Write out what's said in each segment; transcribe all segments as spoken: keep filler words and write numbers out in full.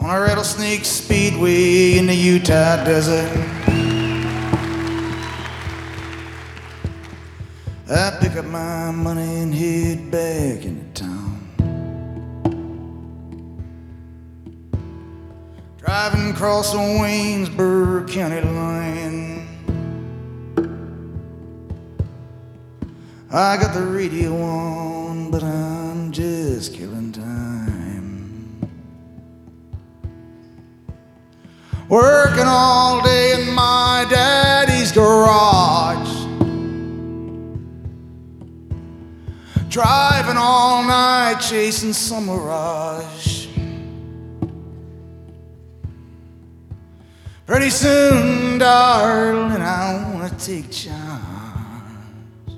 on a rattlesnake speedway in the Utah desert. I pick up my money and head back into town. Driving across the Waynesburg County line, I got the radio on, but I'm just killing time. Working all day in my daddy's garage, driving all night chasing some mirage. Pretty soon, darling, I wanna take charge,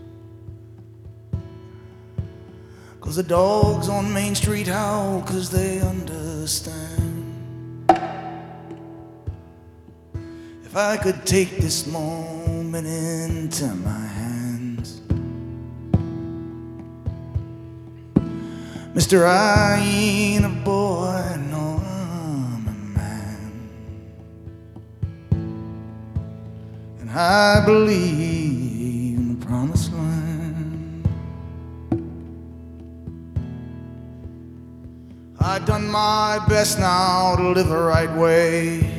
'cause the dogs on Main Street howl 'cause they understand. If I could take this moment into my hands, Mister, I ain't a boy, no, I'm a man. And I believe in the promised land. I've done my best now to live the right way.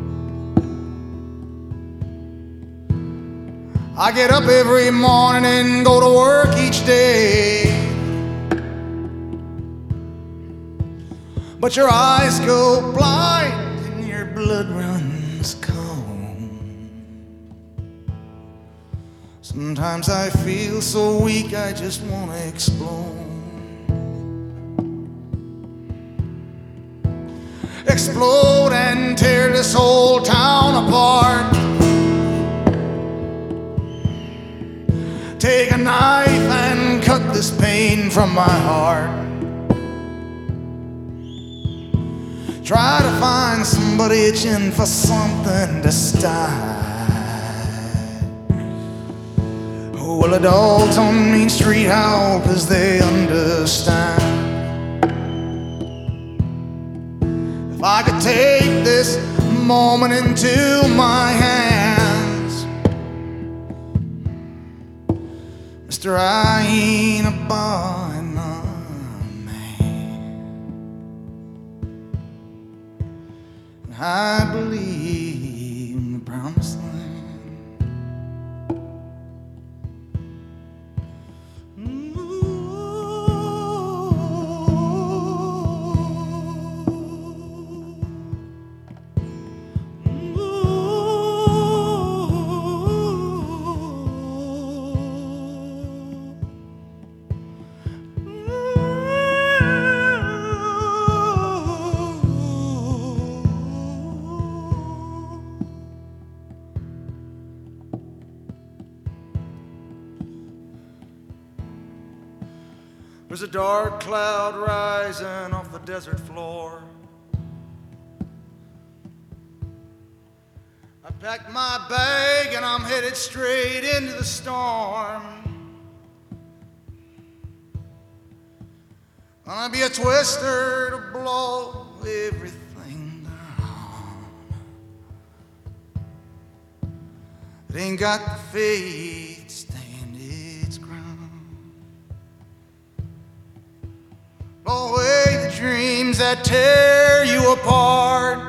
I get up every morning and go to work each day. But your eyes go blind and your blood runs cold. Sometimes I feel so weak I just want to explode. Explode and tear this whole town apart. Take a knife and cut this pain from my heart. Try to find somebody itching for something to start. Well, the dogs on Main Street howl 'cause they understand. If I could take this moment into my hands, Mister, I ain't a boy, no, I believe in the promised land. There's a dark cloud rising off the desert floor. I packed my bag and I'm headed straight into the storm. Gonna be a twister to blow everything down. It ain't got the faith to stand its ground. Blow away the dreams that tear you apart.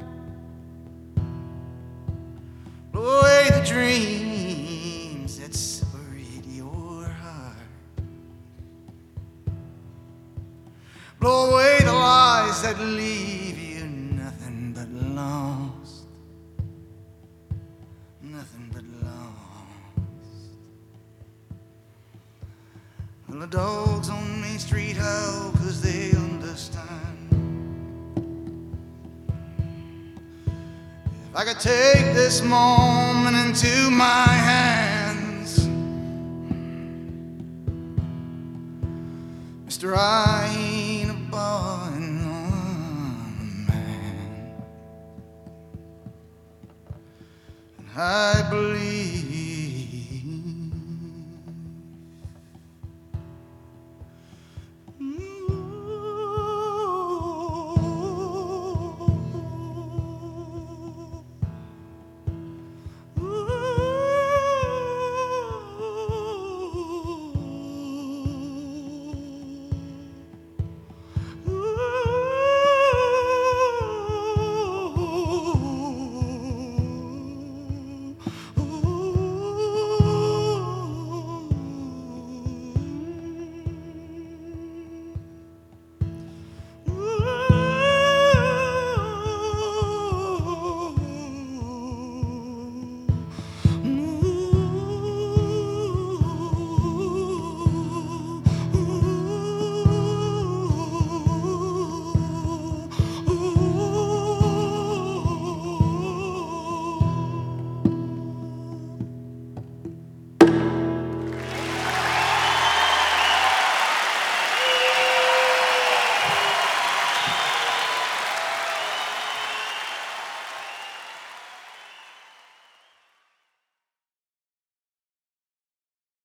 Blow away the dreams that separate your heart. Blow away the lies that leave you nothing but lost. Nothing but lost. And the dogs on Main Street howl 'cause they understand. If I could take this moment into my hands, Mister, I ain't a boy, no, I'm a man. And I believe